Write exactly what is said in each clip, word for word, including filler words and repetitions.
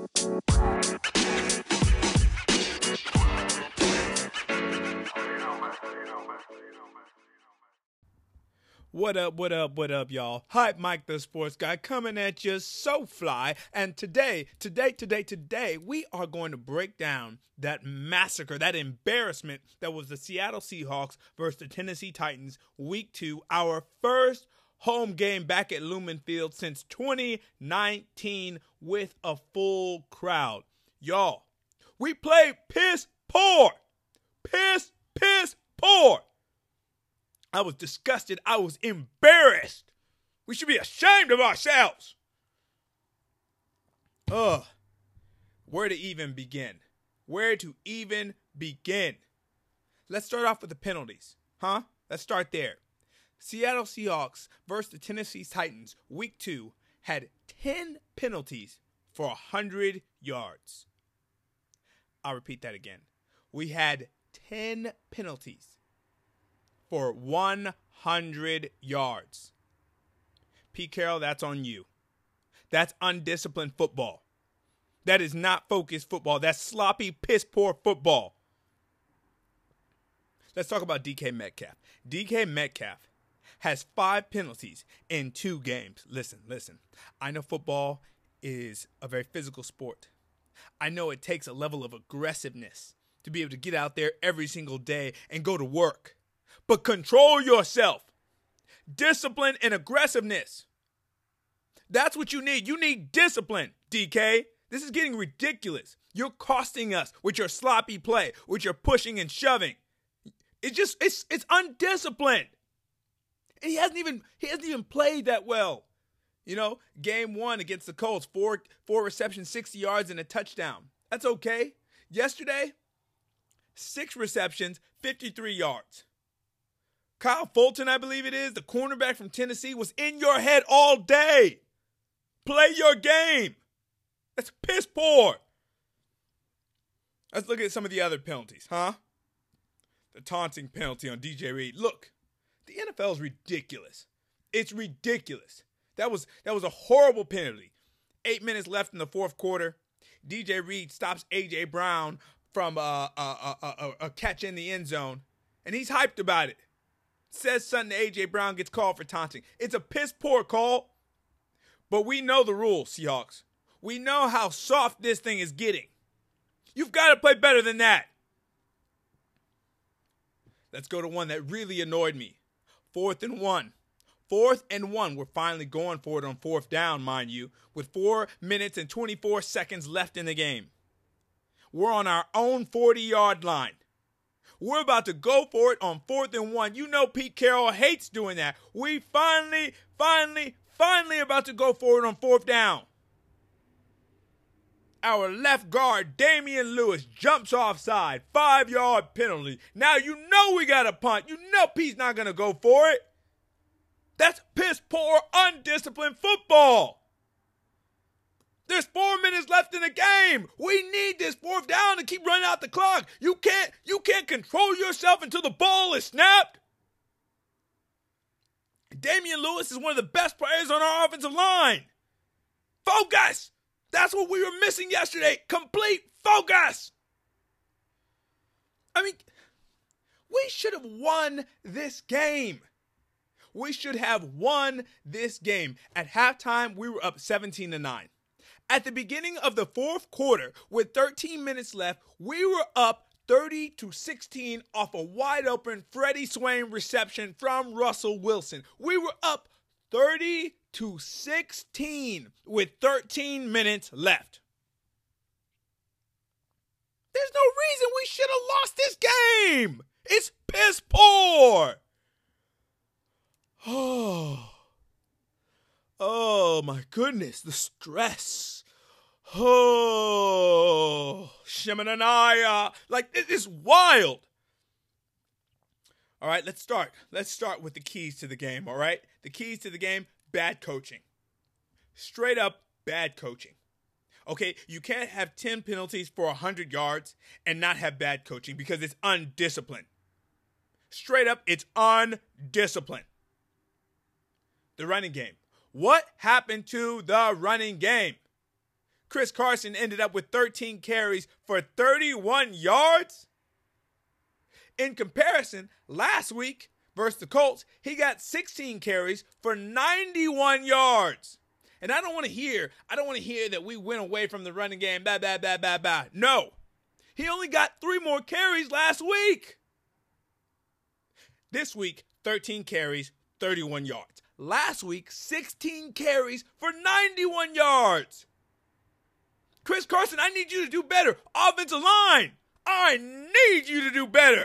What up, what up, what up, y'all? Hype Mike the Sports Guy coming at you so fly. And today, today, today, today, we are going to break down that massacre, that embarrassment that was the Seattle Seahawks versus the Tennessee Titans week two, our first home game back at Lumen Field since twenty nineteen with a full crowd. Y'all, we played piss poor. Piss, piss poor. I was disgusted. I was embarrassed. We should be ashamed of ourselves. Ugh. Where to even begin? Where to even begin? Let's start off with the penalties. Huh? Let's start there. Seattle Seahawks versus the Tennessee Titans, week two, had ten penalties for one hundred yards. I'll repeat that again. We had ten penalties for one hundred yards. Pete Carroll, that's on you. That's undisciplined football. That is not focused football. That's sloppy, piss-poor football. Let's talk about D K Metcalf. D K Metcalf has five penalties in two games. Listen, listen. I know football is a very physical sport. I know it takes a level of aggressiveness to be able to get out there every single day and go to work. But control yourself. Discipline and aggressiveness. That's what you need. You need discipline, D K. This is getting ridiculous. You're costing us with your sloppy play, with your pushing and shoving. It just it's it's undisciplined. And he hasn't even he hasn't even played that well. You know, game one against the Colts, four four receptions, sixty yards, and a touchdown. That's okay. Yesterday, six receptions, fifty-three yards. Kyle Fulton, I believe it is, the cornerback from Tennessee, was in your head all day. Play your game. That's piss poor. Let's look at some of the other penalties, huh? The taunting penalty on D J Reed. Look, the N F L is ridiculous. It's ridiculous. That was that was a horrible penalty. Eight minutes left in the fourth quarter. D J Reed stops A J Brown from a, a, a, a, a catch in the end zone, and he's hyped about it. Says something to A J Brown, gets called for taunting. It's a piss poor call, but we know the rules, Seahawks. We know how soft this thing is getting. You've got to play better than that. Let's go to one that really annoyed me. Fourth and one. Fourth and one. We're finally going for it on fourth down, mind you, with four minutes and twenty-four seconds left in the game. We're on our own forty-yard line. We're about to go for it on fourth and one. You know Pete Carroll hates doing that. We finally, finally, finally about to go for it on fourth down. Our left guard, Damian Lewis, jumps offside. Five-yard penalty. Now you know we got a punt. You know Pete's not going to go for it. That's piss-poor, undisciplined football. There's four minutes left in the game. We need this fourth down to keep running out the clock. You can't, you can't control yourself until the ball is snapped. Damian Lewis is one of the best players on our offensive line. Focus. That's what we were missing yesterday. Complete focus. I mean, we should have won this game. We should have won this game. At halftime, we were up seventeen to nine. At the beginning of the fourth quarter, with thirteen minutes left, we were up thirty to sixteen off a wide-open Freddie Swain reception from Russell Wilson. We were up thirty to sixteen with thirteen minutes left. There's no reason we should have lost this game. It's piss poor. Oh. Oh, my goodness, the stress. Oh, Shemananiah. Like, it is wild. All right, let's start. Let's start with the keys to the game, all right? The keys to the game, bad coaching. Straight up bad coaching. Okay, you can't have ten penalties for one hundred yards and not have bad coaching because it's undisciplined. Straight up, it's undisciplined. The running game. What happened to the running game? Chris Carson ended up with thirteen carries for thirty-one yards. In comparison, last week versus the Colts, he got sixteen carries for ninety-one yards. And I don't want to hear, I don't want to hear that we went away from the running game, blah, blah, blah, blah, blah. No. He only got three more carries last week. This week, thirteen carries, thirty-one yards. Last week, sixteen carries for ninety-one yards. Chris Carson, I need you to do better. Offensive line, I need you to do better.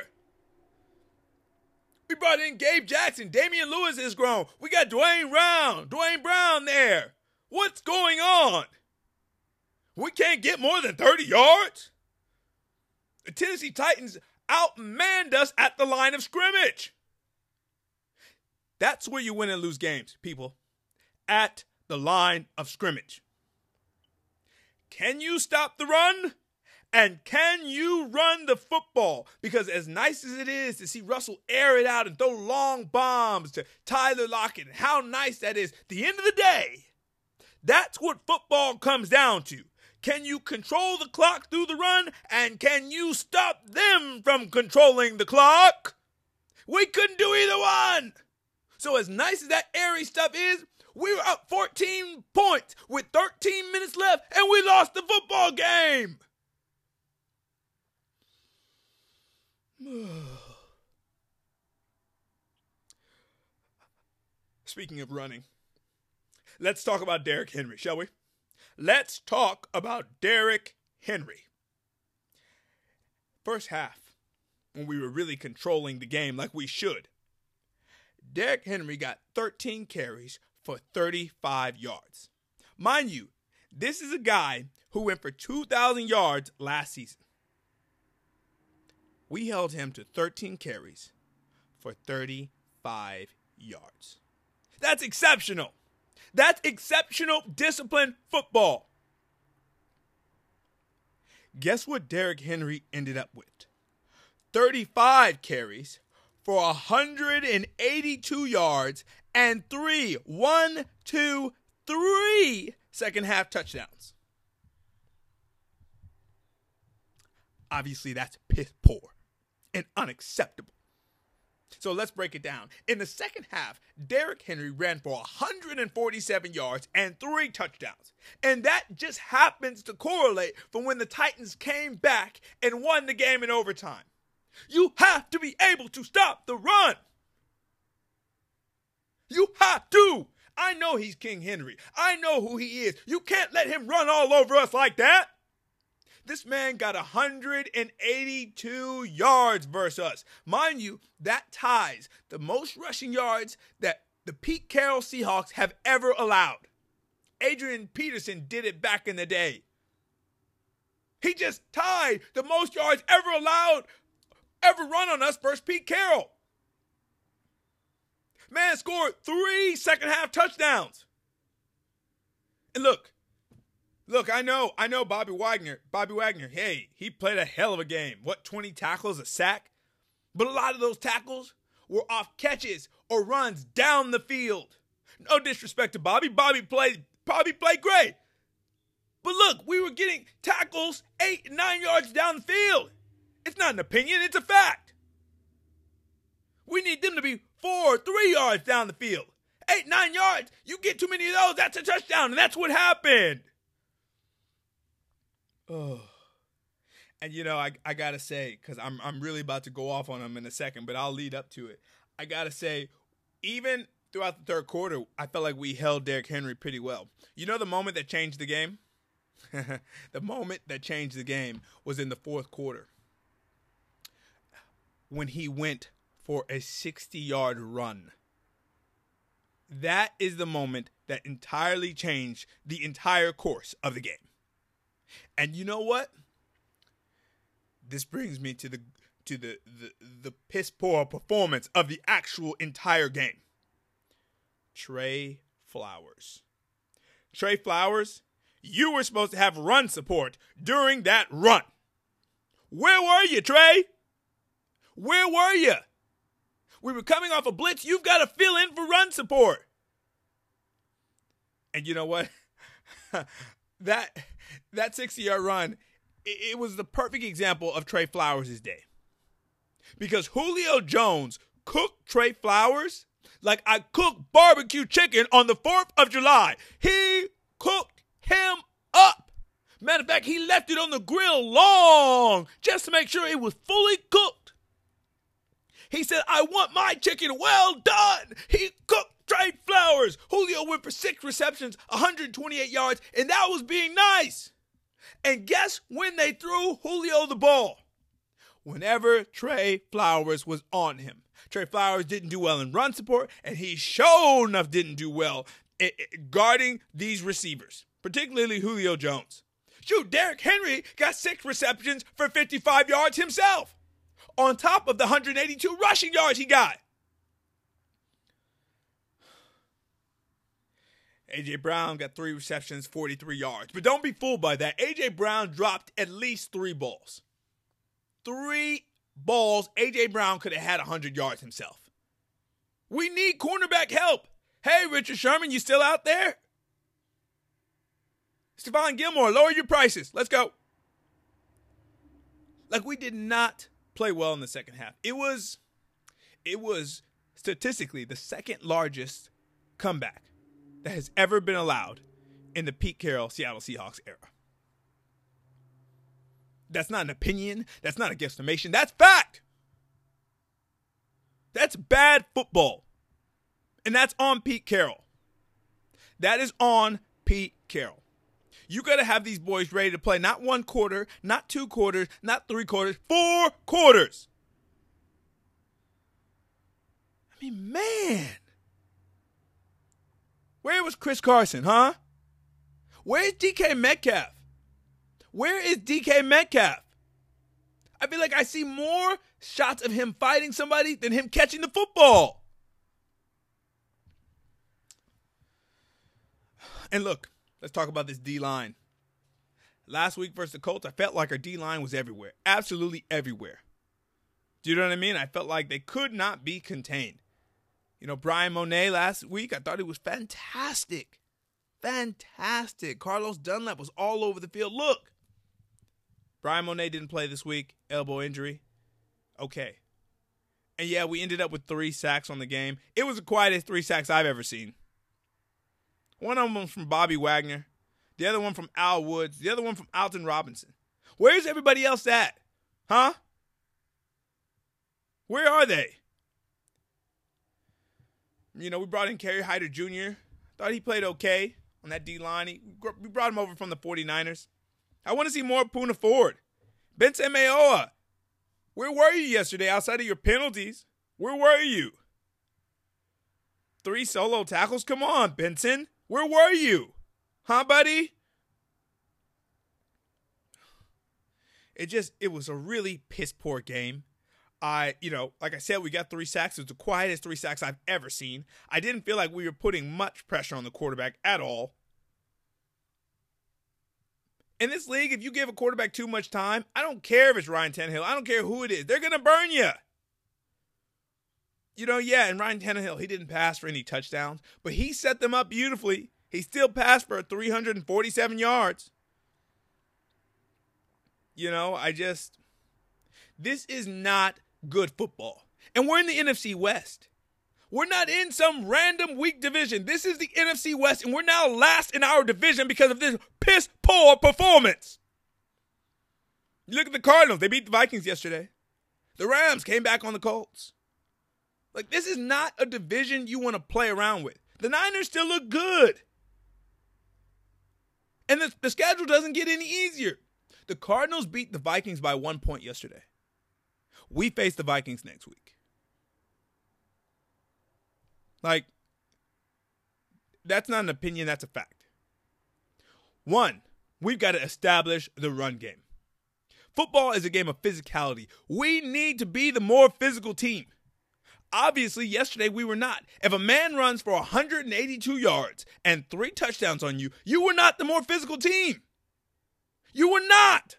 We brought in Gabe Jackson. Damian Lewis is grown. We got Dwayne Brown. Dwayne Brown there. What's going on? We can't get more than thirty yards? The Tennessee Titans outmanned us at the line of scrimmage. That's where you win and lose games, people. At the line of scrimmage. Can you stop the run? And can you run the football? Because as nice as it is to see Russell air it out and throw long bombs to Tyler Lockett, and how nice that is, at the end of the day, that's what football comes down to. Can you control the clock through the run? And can you stop them from controlling the clock? We couldn't do either one. So as nice as that airy stuff is, we were up fourteen points with thirteen minutes left, and we lost the football game. Speaking of running, let's talk about Derrick Henry, shall we? Let's talk about Derrick Henry. First half, when we were really controlling the game like we should, Derrick Henry got thirteen carries for thirty-five yards. Mind you, this is a guy who went for two thousand yards last season. We held him to thirteen carries for thirty-five yards. That's exceptional. That's exceptional disciplined football. Guess what Derrick Henry ended up with? thirty-five carries for one hundred eighty-two yards and three, one, two, three second half touchdowns. Obviously, that's piss poor and unacceptable. So let's break it down. In the second half, Derrick Henry ran for one hundred forty-seven yards and three touchdowns. And that just happens to correlate from when the Titans came back and won the game in overtime. You have to be able to stop the run. You have to. I know he's King Henry. I know who he is. You can't let him run all over us like that. This man got one hundred eighty-two yards versus us. Mind you, that ties the most rushing yards that the Pete Carroll Seahawks have ever allowed. Adrian Peterson did it back in the day. He just tied the most yards ever allowed, ever run on us versus Pete Carroll. Man scored three second half touchdowns. And look, Look, I know, I know Bobby Wagner, Bobby Wagner, hey, he played a hell of a game. What, twenty tackles, a sack? But a lot of those tackles were off catches or runs down the field. No disrespect to Bobby. Bobby played, Bobby played great. But look, we were getting tackles eight, nine yards down the field. It's not an opinion, it's a fact. We need them to be four, three yards down the field. Eight, nine yards, you get too many of those, that's a touchdown, and that's what happened. Oh, and you know, I I gotta say, because I'm I'm really about to go off on him in a second, but I'll lead up to it. I gotta say, even throughout the third quarter, I felt like we held Derrick Henry pretty well. You know the moment that changed the game? The moment that changed the game was in the fourth quarter, when he went for a sixty-yard run. That is the moment that entirely changed the entire course of the game. And you know what? This brings me to the to the, the, the piss poor performance of the actual entire game. Trey Flowers. Trey Flowers, you were supposed to have run support during that run. Where were you, Trey? Where were you? We were coming off a blitz. You've got to fill in for run support. And you know what? that That sixty-yard run, it, it was the perfect example of Trey Flowers' day. Because Julio Jones cooked Trey Flowers like I cooked barbecue chicken on the fourth of July. He cooked him up. Matter of fact, he left it on the grill long just to make sure it was fully cooked. He said, I want my chicken well done. He cooked Trey Flowers. Julio went for six receptions, one hundred twenty-eight yards, and that was being nice. And guess when they threw Julio the ball? Whenever Trey Flowers was on him. Trey Flowers didn't do well in run support, and he sure enough didn't do well it, it, guarding these receivers, particularly Julio Jones. Shoot, Derrick Henry got six receptions for fifty-five yards himself, on top of the one hundred eighty-two rushing yards he got. A J. Brown got three receptions, forty-three yards. But don't be fooled by that. A J. Brown dropped at least three balls. Three balls, A J. Brown could have had one hundred yards himself. We need cornerback help. Hey, Richard Sherman, you still out there? Stephon Gilmore, lower your prices. Let's go. Like, we did not play well in the second half. It was, it was statistically the second largest comeback that has ever been allowed in the Pete Carroll Seattle Seahawks era. That's not an opinion. That's not a guesstimation. That's fact. That's bad football. And that's on Pete Carroll. That is on Pete Carroll. You got to have these boys ready to play not one quarter, not two quarters, not three quarters, four quarters. I mean, man. Where was Chris Carson, huh? Where's D K Metcalf? Where is D K Metcalf? I feel like I see more shots of him fighting somebody than him catching the football. And look, let's talk about this D-line. Last week versus the Colts, I felt like our D-line was everywhere. Absolutely everywhere. Do you know what I mean? I felt like they could not be contained. You know, Brian Monet last week, I thought he was fantastic. Fantastic. Carlos Dunlap was all over the field. Look. Brian Monet didn't play this week. Elbow injury. Okay. And yeah, we ended up with three sacks on the game. It was the quietest three sacks I've ever seen. One of them was from Bobby Wagner. The other one from Al Woods. The other one from Alton Robinson. Where's everybody else at? Huh? Where are they? You know, we brought in Kerry Hyder Junior Thought he played okay on that D-line. He, we brought him over from the forty-niners. I want to see more Poona Ford. Benson Mayowa. Where were you yesterday outside of your penalties? Where were you? Three solo tackles? Come on, Benson. Where were you? Huh, buddy? It just, it was a really piss-poor game. I, you know, like I said, we got three sacks. It was the quietest three sacks I've ever seen. I didn't feel like we were putting much pressure on the quarterback at all. In this league, if you give a quarterback too much time, I don't care if it's Ryan Tannehill. I don't care who it is. They're going to burn you. You know, yeah, and Ryan Tannehill, he didn't pass for any touchdowns, but he set them up beautifully. He still passed for three hundred forty-seven yards. You know, I just, this is not good football. And we're in the N F C West. We're not in some random weak division. This is the N F C West, and we're now last in our division because of this piss-poor performance. You look at the Cardinals. They beat the Vikings yesterday. The Rams came back on the Colts. Like, this is not a division you want to play around with. The Niners still look good. And the, the schedule doesn't get any easier. The Cardinals beat the Vikings by one point yesterday. We face the Vikings next week. Like, that's not an opinion, that's a fact. One, we've got to establish the run game. Football is a game of physicality. We need to be the more physical team. Obviously, yesterday we were not. If a man runs for one hundred eighty-two yards and three touchdowns on you, you were not the more physical team. You were not.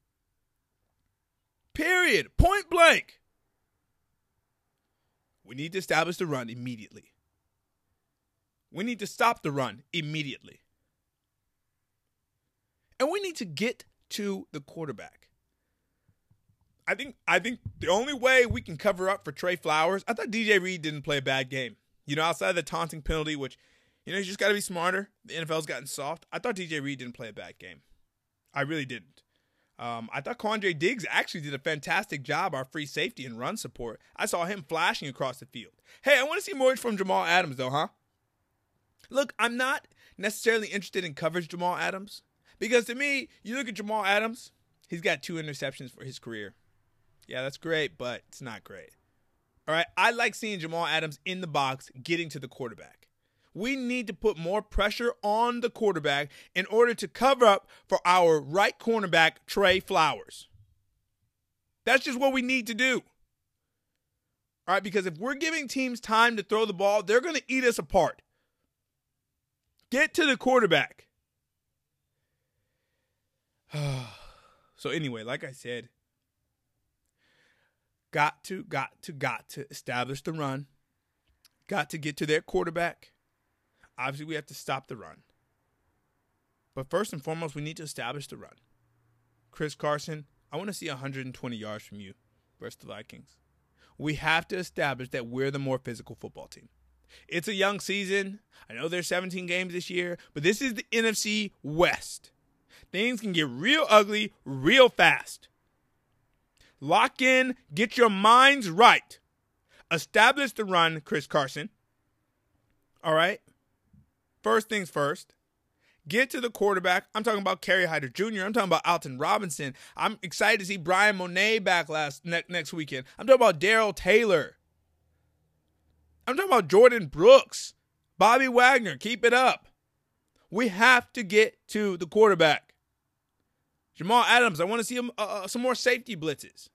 Period. Point blank. We need to establish the run immediately. We need to stop the run immediately. And we need to get to the quarterback. I think I think the only way we can cover up for Trey Flowers, I thought D J Reed didn't play a bad game. You know, outside of the taunting penalty, which, you know, you just got to be smarter. The N F L's gotten soft. I thought D J Reed didn't play a bad game. I really didn't. Um, I thought Quandre Diggs actually did a fantastic job, our free safety and run support. I saw him flashing across the field. Hey, I want to see more from Jamal Adams, though, huh? Look, I'm not necessarily interested in coverage Jamal Adams because to me, you look at Jamal Adams, he's got two interceptions for his career. Yeah, that's great, but it's not great. All right, I like seeing Jamal Adams in the box getting to the quarterback. We need to put more pressure on the quarterback in order to cover up for our right cornerback, Trey Flowers. That's just what we need to do. All right, because if we're giving teams time to throw the ball, they're going to eat us apart. Get to the quarterback. So anyway, like I said, got to, got to, got to establish the run. Got to get to their quarterback. Obviously, we have to stop the run. But first and foremost, we need to establish the run. Chris Carson, I want to see one hundred twenty yards from you versus the Vikings. We have to establish that we're the more physical football team. It's a young season. I know there's seventeen games this year, but this is the N F C West. Things can get real ugly real fast. Lock in, get your minds right. Establish the run, Chris Carson. All right? First things first. Get to the quarterback. I'm talking about Kerry Hyder Junior I'm talking about Alton Robinson. I'm excited to see Brian Monet back last ne- next weekend. I'm talking about Darrell Taylor. I'm talking about Jordan Brooks. Bobby Wagner. Keep it up. We have to get to the quarterback. Jamal Adams, I want to see him, uh, some more safety blitzes.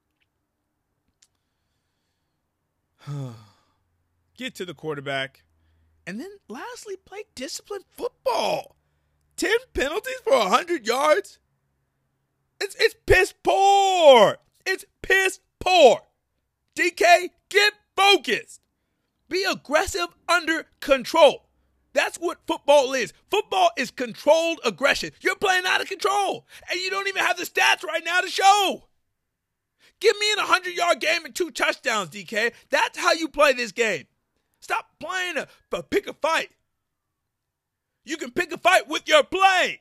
Get to the quarterback. And then lastly, play disciplined football. ten penalties for one hundred yards? It's, it's piss poor. It's piss poor. D K, get focused. Be aggressive under control. That's what football is. Football is controlled aggression. You're playing out of control, and you don't even have the stats right now to show. Give me an one hundred-yard game and two touchdowns, D K. That's how you play this game. Stop playing a, a pick a fight. You can pick a fight with your play.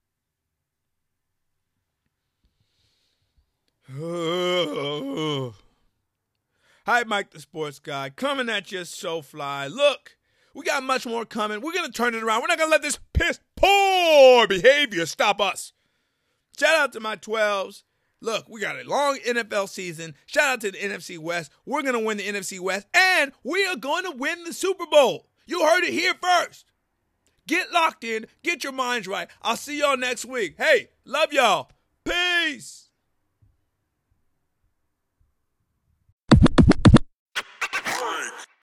Hi, Mike the Sports Guy, coming at you so fly. Look, we got much more coming. We're going to turn it around. We're not going to let this piss poor behavior stop us. Shout out to my twelves. Look, we got a long N F L season. Shout out to the N F C West. We're going to win the N F C West, and we are going to win the Super Bowl. You heard it here first. Get locked in. Get your minds right. I'll see y'all next week. Hey, love y'all. Peace.